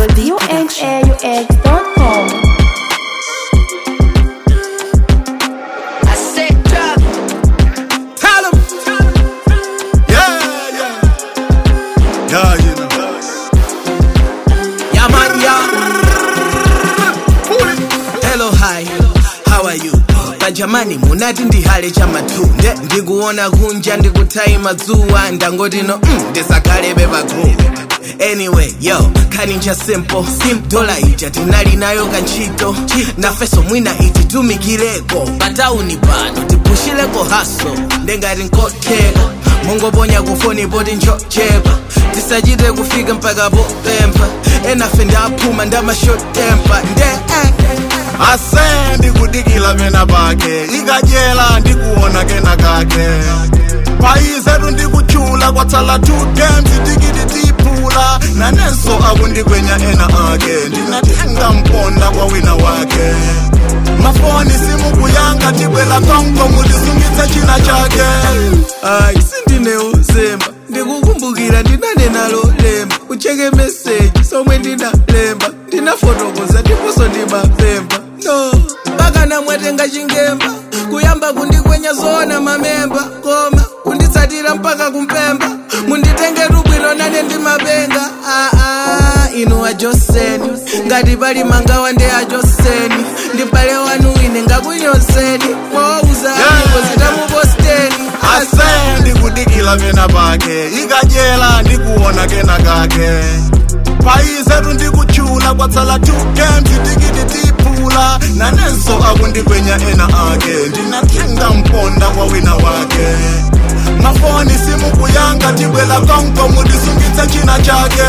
ahmad.unaux.com. I said drop. Tell 'em. Yeah, you know. Yeah, man, yeah. Hello, hi. How are you? Jamani munati ndihale chamatunde ndikuona kunja ndikutai madzuwa ndangoti no ndisakalebe pagulu. Anyway, yo, kaninja simple dola ija tinali nayo kanchito nafeso mwina ititumikireko patauni pano tipushileko haso ndengati nkoteka mungoponya kufoni poti njochepa tisachite kufika mpaka popempa enafe ndaphuma ndamashort-temper nde ase ndikudikila pena pake ikajela ndikuona kena kake paizetu ndikuchula kwatsala 2 games tikiti tipula nanenso akundikwenya ena ake ndinatenga mponda kwa wina wake mafoni simukuyanga tibwela konko mutisungitse china chake ayi sindineuzemba ndikukumbukira ndinane nalo lemba ucheke meseji somwe ndinalemba ndinafotokoza ndiponso ndimapemba no bakana mwatenga chingemba kuyamba kundikwenya zona mamemba koma kunditsatira mpaka kumpemba munditenge rubwino nane ndimapenga inu ajoseni ngati pali mangawa ndi ajoseni ndibale wanu ine ngakunyozeni mwauza amigo zitamuposteni ase ndikudikila pena pake ikajela ndikuona kena kake paizetu ndikuchula kwatsala 2 games tikiti tipula nanenso akundikwenya ena ake ndinatenga mponda kwa wina wake mafoni simukuyanga tibwela konko mutisungitse china chake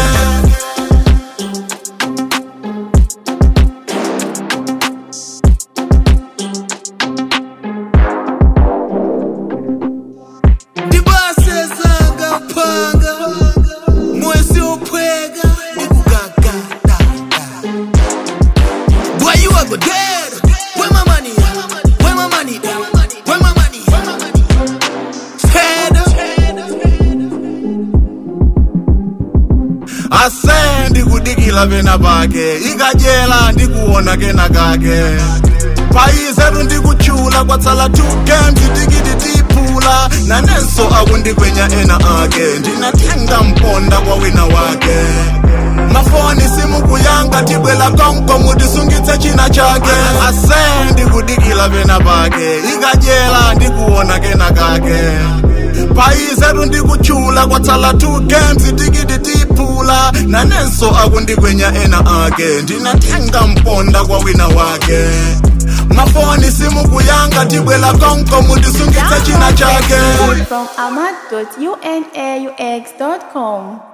ndibasezanga phanga mwezi ophweka ndikugagada boy you are good where my money where my money where my money ase ndikudikila pena pake ikajela ndikuona kena kake paizetu ndikuchula kwatsala 2 games tikiti tipula nanenso akundikwenya ena ake ndinatenga mponda kwa wina wake mafoni simukuyanga tibwela konko mutisungitse china chake ase ndikudikila pena pake ikajela ndikuona kena kake paizetu ndikuchula kwatsala 2 games tikiti tipula nanenso akundikwenya ena ake ndinatenga mponda kwa wina wake mafoni simukuyanga tibwela konko mutisungitse china chake From ahmad.unaux.com.